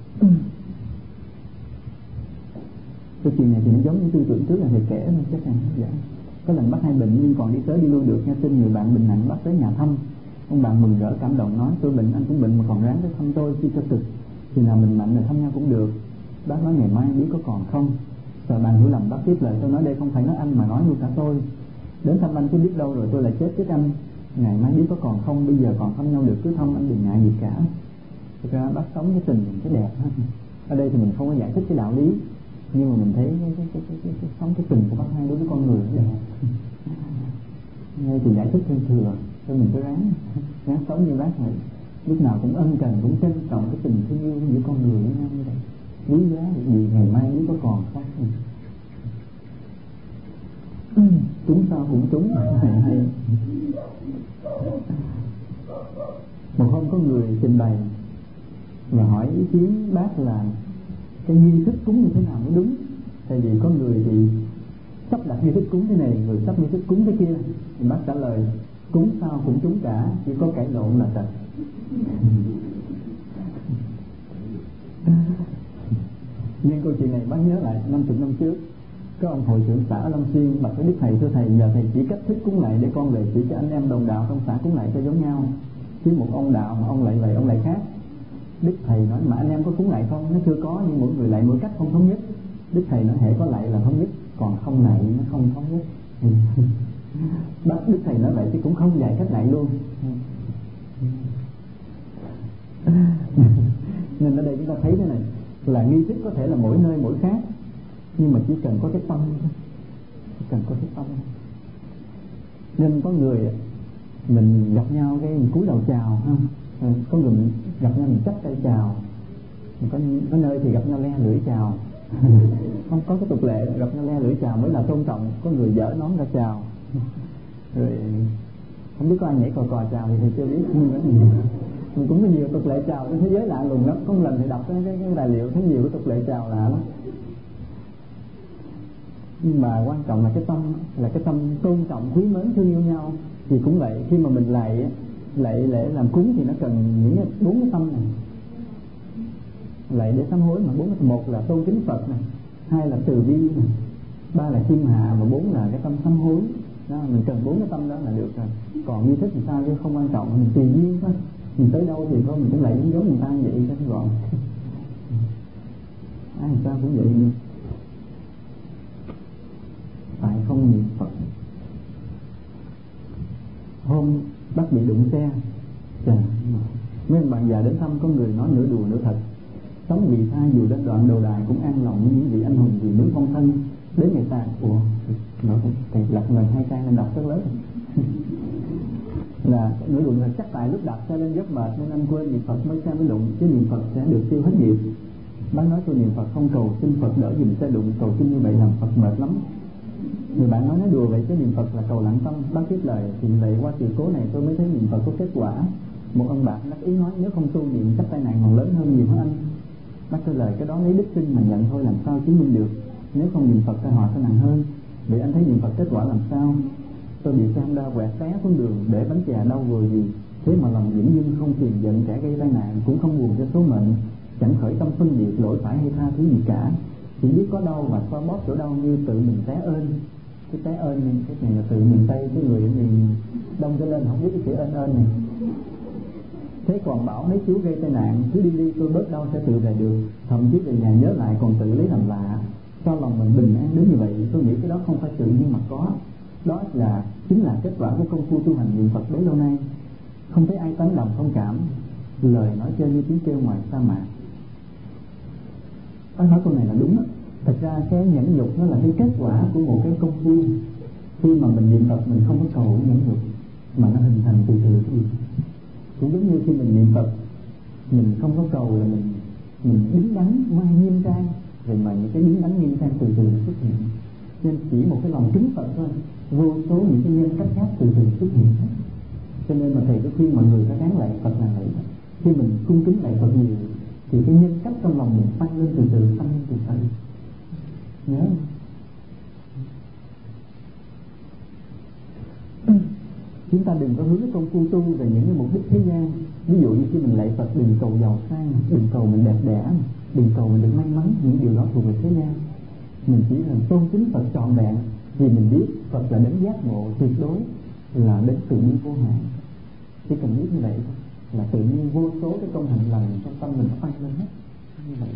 Cái chuyện này thì nó giống như tư tưởng trước là thầy kể nên chắc là không giải. Có lần bác hai bệnh nhưng còn đi tới đi lui được, nghe tin người bạn bệnh nặng bác tới nhà thăm. Ông bạn mừng rỡ cảm động nói: tôi bệnh, anh cũng bệnh mà còn ráng tới thăm tôi, chi cho cực. Thì nào mình mạnh rồi thăm nhau cũng được. Bác nói ngày mai biết có còn không? Sợ bạn hiểu lầm bác tiếp lời tôi nói đây không phải nói anh mà nói luôn cả tôi. Đến thăm anh chứ biết đâu rồi tôi lại chết trước anh. Ngày mai biết có còn không? Bây giờ còn thăm nhau được cứ thăm, anh đừng ngại gì cả. Thực ra bác sống cái tình cái đẹp hết. Ở đây thì mình không có giải thích cái đạo lý, nhưng mà mình thấy cái sống cái tình của bác hai đối với con người nó đẹp. Ngay thì giải thích thêm thừa, cho mình cứ ráng sống như bác này, lúc nào cũng ân cần, cũng trân trọng cái tình thương yêu giữa con người với nhau như vậy. Quý giá vì ngày mai biết có còn không? Chúng sao cũng chúng hay. Một hôm có người trình bày và hỏi ý kiến bác là cái nghi thức cúng như thế nào mới đúng. Tại vì có người thì sắp đặt nghi thức cúng thế này, người sắp nghi thức cúng thế kia. Thì bác trả lời cúng sao cũng chúng cả, chỉ có cãi lộn là thật. Nhưng câu chuyện này bác nhớ lại 50 năm trước, có ông hội trưởng xã Long Xuyên bạch với Đức Thầy: thưa thầy, nhờ thầy chỉ cách thức cúng lạy để con về chỉ cho anh em đồng đạo trong xã cúng lạy cho giống nhau. Chứ một ông đạo mà ông lạy vậy ông lạy khác. Đức Thầy nói mà anh em có cúng lạy không? Nó chưa có, nhưng mỗi người lạy mỗi cách không thống nhất. Đức Thầy nói hễ có lạy là thống nhất, còn không lạy nó không thống nhất. Đức Thầy nói vậy chứ cũng không dạy cách lạy luôn. Nên ở đây chúng ta thấy thế này, là nghi thức có thể là mỗi nơi mỗi khác, nhưng mà chỉ cần có cái tâm thôi, chỉ cần có cái tâm. Nên có người mình gặp nhau cái mình cúi đầu chào ha, có người mình gặp nhau mình chắp tay chào, có nơi thì gặp nhau le lưỡi chào. Không có cái tục lệ gặp nhau le lưỡi chào mới là tôn trọng. Có người dở nón ra chào, rồi không biết có ai nhảy cò chào thì thầy chưa biết, nhưng mình cũng có nhiều tục lệ chào trên thế giới lạ lùng lắm. Có một lần thầy đọc cái tài liệu thấy nhiều cái tục lệ chào lạ lắm. Nhưng mà quan trọng là cái tâm, là cái tâm tôn trọng quý mến thương yêu nhau. Thì cũng vậy, khi mà mình lạy lễ làm cúng thì nó cần những bốn cái tâm này. Lạy để sám hối mà bốn cái: một là tôn kính Phật này, hai là từ bi này, ba là khiêm hạ, và bốn là cái tâm sám hối. Đó, mình cần bốn cái tâm đó là được rồi. Còn nghi thức thì sao chứ không quan trọng, mình tùy duyên thôi. Mình tới đâu thì thôi mình cũng lại giống người ta vậy cho nó gọn. Ai người ta cũng vậy nữa. Tại không niệm Phật. Hôm bác bị đụng xe, mấy ông bạn già đến thăm có người nói nửa đùa nửa thật: sống vị tha dù đến đoạn đầu đài cũng an lòng với những vị anh hùng vì nước vong thân. Đến ngày tàn, nói thầy lật lần 2 trang nên đọc rất lớn. Là nửa đùa là chắc tại lúc đạp xe lên dốc mệt nên anh quên niệm Phật mới xe mới đụng, chứ niệm Phật sẽ được tiêu hết nghiệp. Bác nói tôi niệm Phật không cầu xin Phật đỡ giùm xe đụng, cầu xin như vậy làm Phật mệt lắm. Người bạn nói đùa vậy chứ niệm Phật là cầu lặng tâm. Bác tiếp lời: thì vậy qua sự cố này tôi mới thấy niệm Phật có kết quả. Một ông bạn đắc ý nói: nếu không tu niệm chắc tai nạn còn lớn hơn nhiều hả anh? Bác trả lời: cái đó lấy đức tin mà nhận thôi, làm sao chứng minh được. Nếu không niệm Phật tai họa sẽ nặng hơn. Vậy anh thấy niệm Phật kết quả làm sao? Tôi bị xe Honda quẹt té xuống đường, để bánh chè đau vừa gì. Thế mà lòng dũng dưng không phiền giận kẻ gây tai nạn, cũng không buồn cho số mệnh, chẳng khởi tâm phân biệt lỗi phải hay tha thứ gì cả. Chỉ biết có đau và xoa bóp chỗ đau như tự mình té ơn. Cái té ơn này, cái này là từ miền Tây, cái người ở miền Đông trở lên không biết cái chữ ơn này. Thế còn bảo mấy chú gây tai nạn, cứ đi đi tôi bớt đau sẽ tự về được. Thậm chí về nhà nhớ lại còn tự lấy làm lạ. Sao lòng mình bình an đến như vậy? Tôi nghĩ cái đó không phải tự nhiên mà có. Đó chính là kết quả của công phu tu hành niệm Phật bấy lâu nay. Không thấy ai tán đồng thông cảm, lời nói chơi như tiếng kêu ngoài sa mạc. Bác nói câu này là đúng đó. Thật ra cái nhẫn nhục nó là cái kết quả của một cái công phu. Khi mà mình niệm Phật mình không có cầu nhẫn nhục, mà nó hình thành từ từ cái gì. Cũng giống như khi mình niệm Phật, mình không có cầu là mình đứng đắn ngoan nghiêm trang, rồi mà những cái đứng đắn nghiêm trang từ từ nó xuất hiện. Nên chỉ một cái lòng kính Phật thôi, vô số những cái nhân cách khác từ từ xuất hiện hết. Cho nên mà thầy có khuyên mọi người phải ráng lạy Phật là vậy. Khi mình cung kính lạy Phật nhiều thì cái nhân cách trong lòng mình tăng lên từ từ, tăng lên từ từ. Nhớ chúng ta đừng có hướng cái công phu tu về những cái mục đích thế gian. Ví dụ như khi mình lạy Phật, đừng cầu giàu sang, đừng cầu mình đẹp đẽ, đừng cầu mình được may mắn, những điều đó thuộc về thế gian. Mình chỉ là tôn kính Phật trọn vẹn, vì mình biết Phật là đấng giác ngộ tuyệt đối, là đấng tự nhiên vô hạn. Chỉ cần biết như vậy thôi là tự nhiên vô số cái công hạnh lành trong tâm mình tăng lên hết. Như vậy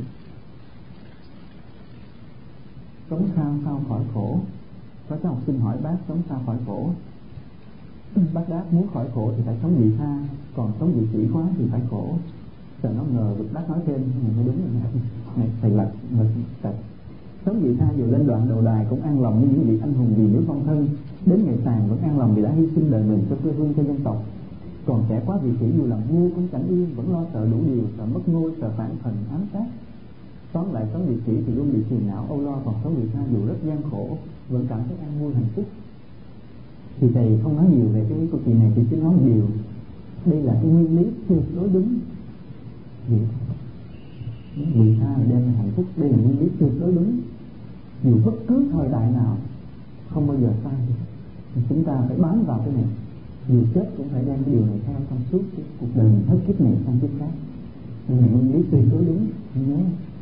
sống sao khỏi khổ. Có cháu học sinh hỏi bác sống sao khỏi khổ. Bác đáp muốn khỏi khổ thì phải sống vị tha, còn sống vị sĩ quá thì phải khổ. Rồi nó ngờ được, bác nói thêm này mới đúng rồi này, thầy lật sống vị tha dù lên đoạn đầu đài cũng an lòng như những vị anh hùng vì nước vong thân. Đến ngày tàn vẫn an lòng vì đã hy sinh đời mình cho quê hương, cho dân tộc. Còn kẻ quá vị sĩ dù làm vua cũng chẳng yên, vẫn lo sợ đủ điều, sợ mất ngôi, sợ phản thần ám sát. Tóm lại sống vị sĩ thì luôn bị phiền não âu lo, còn sống vị tha dù rất gian khổ vẫn cảm thấy an vui hạnh phúc. Thì thầy không nói nhiều về cái câu chuyện này, thì chỉ nói một điều: đây là cái nguyên lý tuyệt đối đúng. Vị tha là đem lại hạnh phúc, đây là nguyên lý tuyệt đối đúng. Dù bất cứ thời đại nào không bao giờ sai được. Chúng ta phải bám vào cái này, dù chết cũng phải đem cái điều này theo trong suốt cái cuộc đời mình, hết kiếp này sang kiếp khác. Đây là nguyên lý tuyệt đối đúng, nhớ.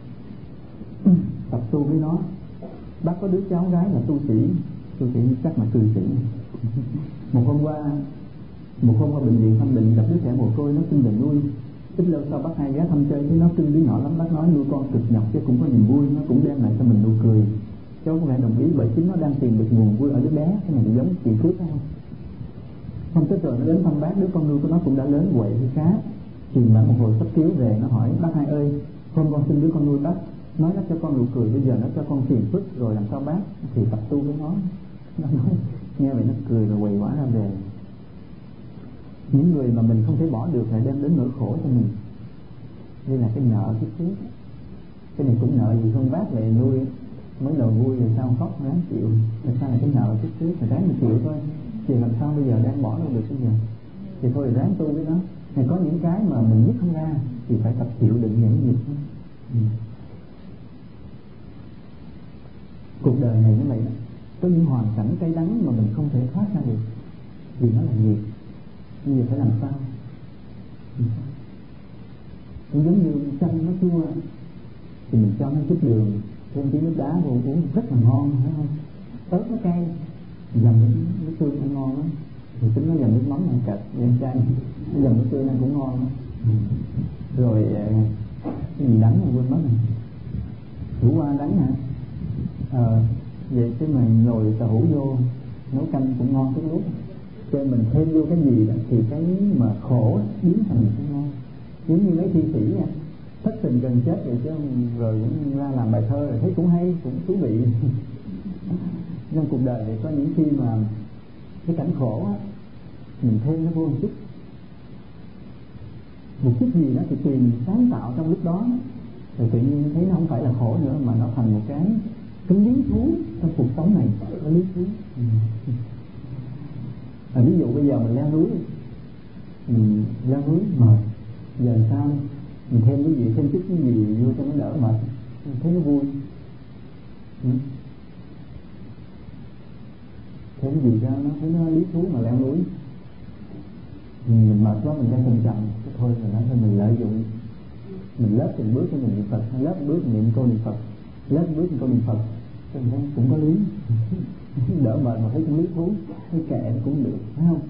Tập tu với nó. Bác có đứa cháu gái là tu sĩ chắc là cư sĩ. Một hôm qua bệnh viện thăm bệnh, gặp đứa trẻ mồ côi, nó xin về nuôi. Ít lâu sau bác hai ghé thăm chơi, thấy nó cưng đứa nhỏ lắm. Bác nói nuôi con cực nhọc chứ cũng có niềm vui, nó cũng đem lại cho mình nụ cười. Cháu có vẻ đồng ý, bởi chính nó đang tìm được nguồn vui ở đứa bé. Cái này giống chuyện trước không? Hôm tới rồi nó đến thăm bác, đứa con nuôi của nó cũng đã lớn quậy như cá. Truyền lại một hồi sắp cứu về, nó hỏi: bác hai ơi, hôm con xin đứa con nuôi bác nói nó cho con nụ cười, bây giờ nó cho con phiền phức rồi làm sao bác? Thì tập tu với nó. Nó nói nghe vậy nó cười rồi quầy quả ra về. Những người mà mình không thể bỏ được lại đem đến nỗi khổ cho mình. Đây là cái nợ kiếp trước. Cái này cũng nợ gì không, vác về nuôi mới đầu vui rồi sao khóc ráng chịu. Tại sao là cái nợ kiếp trước phải ráng chịu thôi. Thì làm sao bây giờ đang bỏ đâu được bây giờ. Thì thôi ráng tu với nó. Thì có những cái mà mình biết không ra thì phải tập chịu đựng nhẫn nhịn. Cuộc đời này như vậy đó, có những hoàn cảnh cay đắng mà mình không thể thoát ra được vì nó là nghiệp. Bây giờ phải làm sao? Cũng giống như chanh nó chua thì mình cho nó chút đường, thêm tí nước đá vô uống rất là ngon, phải không? Ớt nó cay, dầm nước tương ăn ngon lắm. thì tính nó dầm nước mắm ăn cạch ăn chay, nó dầm nước tương ăn cũng ngon đó. Rồi cái gì đắng mà quên mất rồi, củ qua đắng hả? Vậy chứ mình nhồi tàu hũ vô nấu canh cũng ngon tức lúc. Cho mình thêm vô cái gì đó thì cái mà khổ biến thành cái ngon. Giống như mấy thi sĩ nha, thất tình gần chết vậy chứ rồi cũng ra làm bài thơ rồi thấy cũng hay, cũng thú vị. Trong cuộc đời thì có những khi mà cái cảnh khổ á, mình thêm nó vô một chút gì đó thì tùy mình sáng tạo trong lúc đó, rồi tự nhiên thấy nó không phải là khổ nữa mà nó thành một cái lý thú trong cuộc sống này, cái lý thú. Ví dụ bây giờ mình leo núi mệt, giờ làm sao mình thêm cái gì, thêm chút cái gì vô cho nó đỡ mệt, mình thấy nó vui. Thêm cái gì cho nó thấy nó lý thú mà leo núi. Mình mệt quá mình đang trầm thôi mình nói thôi mình lợi dụng, mình lớp từng bước cho mình niệm Phật, lớp bước mình niệm câu niệm Phật, lớp bước mình câu niệm Phật, cho mình thấy cũng có lý. Đỡ mệt mà thấy cũng lý thú, thấy kệ cũng được, phải không?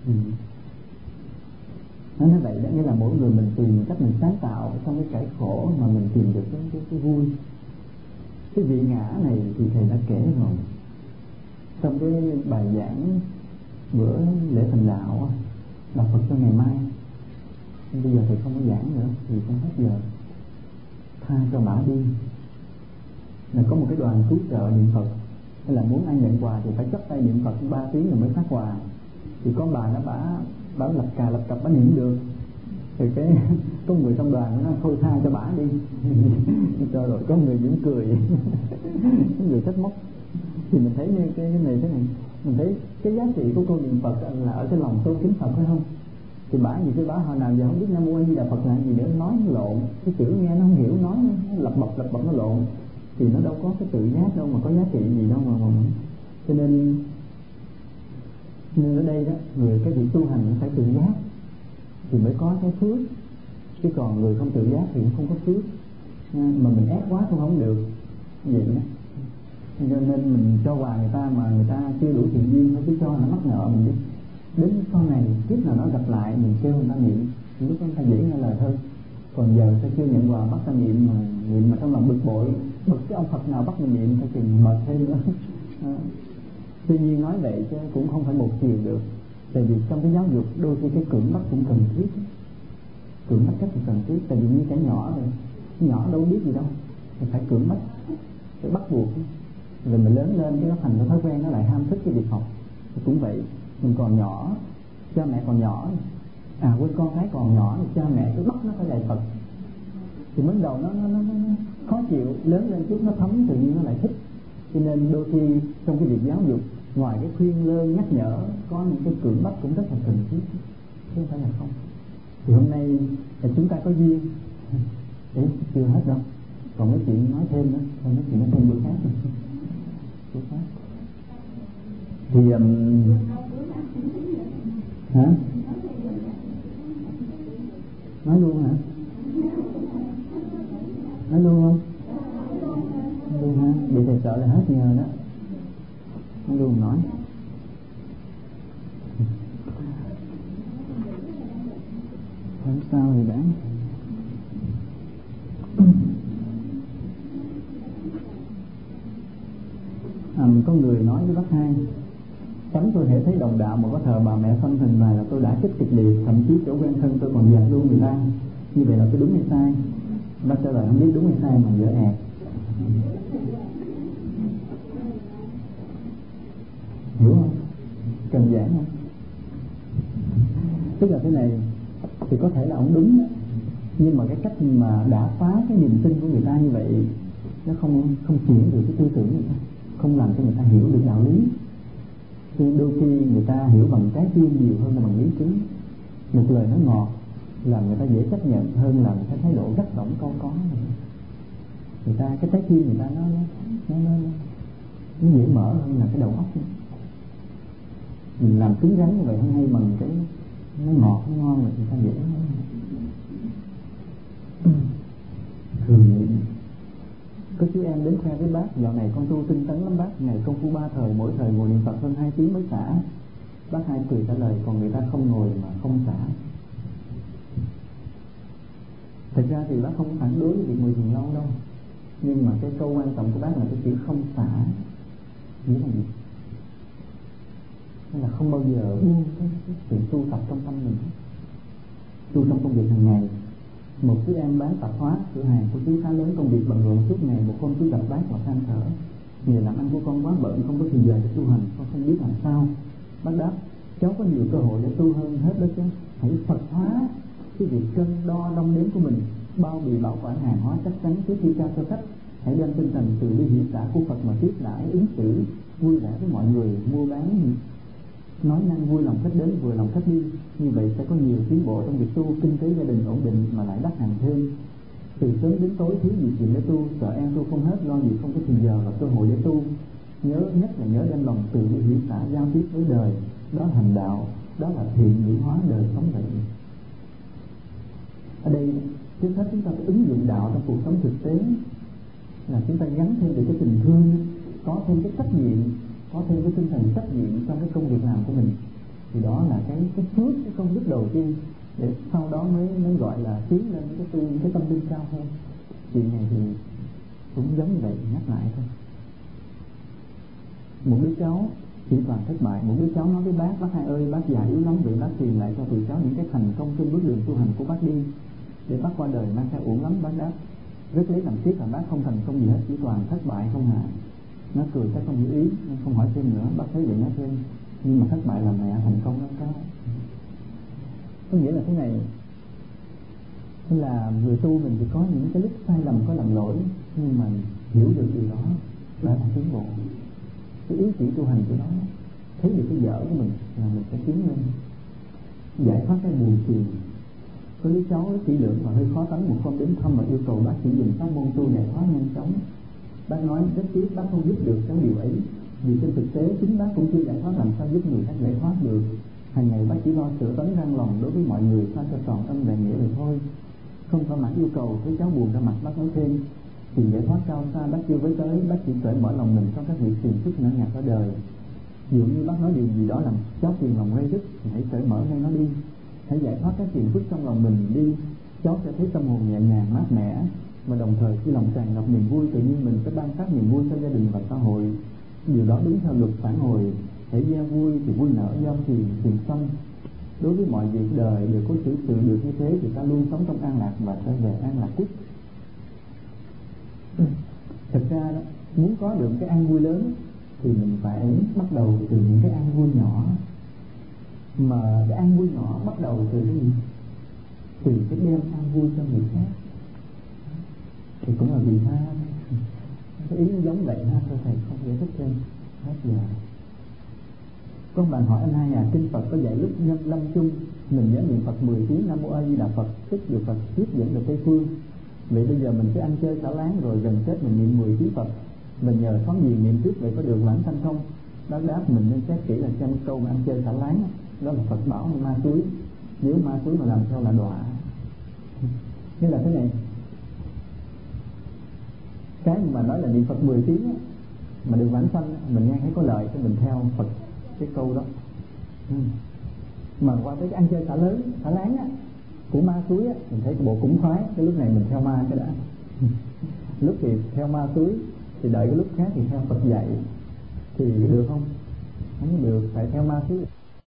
Nói vậy đó, nghĩa là mỗi người mình tìm cách mình sáng tạo trong cái cải khổ mà mình tìm được cái vui. Cái vị ngã này thì thầy đã kể rồi trong cái bài giảng bữa lễ thành đạo, đọc Phật cho ngày mai. Bây giờ thầy không có giảng nữa thì cũng hết giờ, tha cho bả đi. Là có một cái đoàn cứu trợ niệm Phật, hay là muốn ăn nhận quà thì phải chấp tay niệm Phật 3 tiếng rồi mới phát quà. Thì có bà nó bả lập cặp bả niệm được, thì cái có người trong đoàn nó thôi tha cho bả đi. Cho rồi có người mỉm cười, có người trách móc. Thì mình thấy như cái này thế này, mình thấy cái giá trị của câu niệm Phật là ở cái lòng tôn kính Phật, phải không? Thì bả gì cái bả hồi nào giờ không biết Nam Mô A Di Đà Phật là gì nữa, nói nó lộn, cái chữ nghe nó không hiểu, nói nó lập bập nó lộn, thì nó đâu có cái tự giác đâu mà có giá trị gì đâu mà. Cho nên ở đây đó, cái việc tu hành nó phải tự giác thì mới có cái phước, chứ còn người không tự giác thì cũng không có phước. Mà mình ép quá cũng không được vậy đó. Cho nên mình cho quà người ta mà người ta chưa đủ thiện duyên, cứ cho nó mắc nợ mình đi. Đến sau này kiếp nào nó gặp lại mình kêu người ta niệm, lúc đó người ta dễ nghe lời hơn. Còn giờ ta chưa nhận quà bắt ta niệm mà trong lòng bực bội, bực cái ông Phật nào bắt mình niệm thì mệt thêm nữa. Tuy nhiên nói vậy chứ cũng không phải một chiều được. Tại vì trong cái giáo dục đôi khi cái cưỡng bắt cũng cần thiết, cưỡng bắt rất là cần thiết. Tại vì như trẻ nhỏ rồi, nhỏ đâu biết gì đâu, thì phải cưỡng bắt, phải bắt buộc. Rồi mình lớn lên cái nó thành cái thói quen, nó lại ham thích cái việc học. Thì cũng vậy, mình còn nhỏ, cha mẹ còn nhỏ, quên con cái còn nhỏ thì cha mẹ cứ bắt nó phải dạy Phật. Thì mới đầu nó khó chịu, lớn lên chút nó thấm tự nhiên nó lại thích. Cho nên đôi khi trong cái việc giáo dục, ngoài cái khuyên lơn nhắc nhở, có những cái cưỡng bắt cũng rất là cần thiết, chứ không phải là không. Thì hôm nay là chúng ta có duyên, đấy chưa hết đâu, còn mấy chuyện nói thêm nữa, còn mấy chuyện nói thêm bữa khác. Thì hả? Nói luôn hả? Nói luôn không? Nói luôn hả? Vậy thầy sợ là hết nhờ đó. Nói luôn nói. Không sao thì đáng. Có người nói với bác Hai, tánh tôi hễ thấy đồng đạo mà có thờ bà mẹ phân thần này là tôi đã chết kịch liệt, thậm chí chỗ quen thân tôi còn dạt luôn người ta. Như vậy là tôi đúng hay sai? Bác trả lời không biết đúng hay sai mà dở ẹt. Hiểu không? Cần giảng không? Tức là thế này, thì có thể là ông đúng đó, nhưng mà cái cách mà đã phá cái niềm tin của người ta như vậy, nó không chuyển được cái tư tưởng người ta, không làm cho người ta hiểu được đạo lý. Thì đôi khi người ta hiểu bằng trái tim nhiều hơn là bằng lý trí. Một lời nói ngọt làm người ta dễ chấp nhận hơn là một cái thái độ gắt gỏng câu có. Người ta cái trái tim người ta nó dễ mở hơn là cái đầu óc. Mình làm cứng rắn như vậy không hay bằng cái nó ngọt nó ngon rồi người ta dễ. Thường có chú em đến khoe với bác, dạo này con tu tinh tấn lắm bác, ngày công phu 3 thời, mỗi thời ngồi niệm Phật hơn 2 tiếng mới xả. Bác Hai cười trả lời, còn người ta không ngồi mà không xả. Thật ra thì bác không phản đối việc ngồi thiền lâu đâu, nhưng mà cái câu quan trọng của bác là cái chữ không xả. Nghĩa là gì? Nghĩa là không bao giờ buông cái sự tu tập trong tâm mình, tu trong công việc hàng ngày. Một chú em bán tạp hóa, cửa hàng của chú khá lớn, công việc bận rộn suốt ngày. Một hôm chú gặp bác và than thở, nghề làm ăn của con quá bận, không có thời giờ để tu hành, con không biết làm sao. Bác đáp, cháu có nhiều cơ hội để tu hơn hết đó chứ. Hãy Phật hóa cái việc cân đo đong đếm của mình, bao bì bảo quản hàng hóa chắc chắn trước khi trao cho khách. Hãy đem tinh thần từ bi hỷ xả của Phật mà tiếp đãi, ứng xử vui vẻ với mọi người, mua bán nói năng vui lòng khách đến, vừa lòng khách đi. Như vậy sẽ có nhiều tiến bộ trong việc tu, kinh tế gia đình ổn định mà lại đắc hàng thêm. Từ sớm đến tối thiếu gì chuyện để tu, sợ em tu không hết, lo gì không có thời giờ và cơ hội để tu. Nhớ nhất là nhớ đem lòng từ bi hỷ xả giao tiếp với đời, đó là hành đạo, đó là thiện nhĩ hóa đời sống vậy. Ở đây trước hết chúng ta phải ứng dụng đạo trong cuộc sống thực tế, là chúng ta gắn thêm được cái tình thương, có thêm cái trách nhiệm, có thêm cái tinh thần trách nhiệm trong cái công việc làm của mình. Thì đó là cái phước, cái công đức đầu tiên, để sau đó mới gọi là tiến lên cái tâm linh cao hơn. Chuyện này thì cũng giống như vậy, nhắc lại thôi. Một đứa cháu chỉ toàn thất bại. Một đứa cháu nói với bác Hai ơi, bác già yếu lắm, vậy bác truyền lại cho tụi cháu những cái thành công trên bước đường tu hành của bác đi, để bác qua đời mang theo uổng lắm. Bác đáp, rất lấy làm tiếc là bác không thành công gì hết, chỉ toàn thất bại không hả. Nó cười, chắc không hiểu ý nên không hỏi thêm nữa. Bác thấy vậy nói thêm, nhưng mà thất bại là mẹ thành công đó có. Có nghĩa là thế này, là người tu mình thì có những cái lúc sai lầm, có làm lỗi, nhưng mà hiểu được điều đó là tiến bộ. Cái ý chỉ tu hành của nó, thấy được cái dở của mình là mình sẽ tiến lên, giải thoát cái buồn phiền. Có đứa cháu kỹ lưỡng và hơi khó tánh, một hôm đến thăm và yêu cầu bác chỉ dùng pháp môn tu giải thoát nhanh chóng. Bác nói rất tiếc bác không giúp được cái điều ấy, vì trên thực tế chính bác cũng chưa giải thoát, làm sao giúp người khác giải thoát được. Hàng ngày bác chỉ lo sửa tánh răng lòng đối với mọi người, sao cho tròn tâm đại nghĩa rồi thôi, không thỏa mãn yêu cầu. Thấy cháu buồn ra mặt, bác nói thêm, thì giải thoát cao xa bác chưa với tới, bác chỉ cởi mở lòng mình trong các việc phiền phức nhỏ nhặt ở đời. Dụ như bác nói điều gì đó làm cháu phiền lòng gây tức, thì hãy cởi mở ngay nó đi, hãy giải thoát các phiền phức trong lòng mình đi, cháu sẽ thấy tâm hồn nhẹ nhàng mát mẻ. Mà đồng thời khi lòng tràn ngập niềm vui, tự nhiên mình sẽ ban phát niềm vui cho gia đình và xã hội. Điều đó đúng theo luật phản hồi, hãy gieo vui thì vui nở, gieo phiền phiền sanh. Đối với mọi việc đời đều có xử sự được như thế, thì ta luôn sống trong an lạc và trở về an lạc quốc. Thật ra đó, muốn có được cái an vui lớn thì mình phải bắt đầu từ những cái an vui nhỏ. Mà cái an vui nhỏ bắt đầu từ cái gì? Từ cái đem an vui cho người khác, thì cũng là vị tha. Cái ý giống vậy ha, thôi thầy không giải thích thêm hết giờ. Con bạn hỏi anh Hai à, kinh Phật có dạy lúc nhân lâm chung mình nhớ niệm Phật 10 tiếng Nam Mô A Di Đà Phật, tức được Phật thuyết dẫn được Tây phương. Vậy bây giờ mình cứ ăn chơi xả láng rồi gần Tết mình niệm 10 tiếng Phật, mình nhờ xóm giềng niệm trước, vậy có được vãng sanh không? Bác đáp mình nên xét kỹ là xem câu mà ăn chơi xả láng đó là Phật bảo hay ma suối. Nếu ma suối mà làm theo là đọa. Nghĩa là thế này, cái mà nói là niệm Phật 10 tiếng mà được vãng sanh, mình nghe thấy có lợi thì mình theo Phật cái câu đó. Mà qua tới cái ăn chơi xả láng của ma suối mình thấy cái bộ cũng khoái, cái lúc này mình theo ma cái đã. Lúc thì theo ma suối thì đợi cái lúc khác thì theo Phật dạy, thì được không? Không được, phải theo ma suối.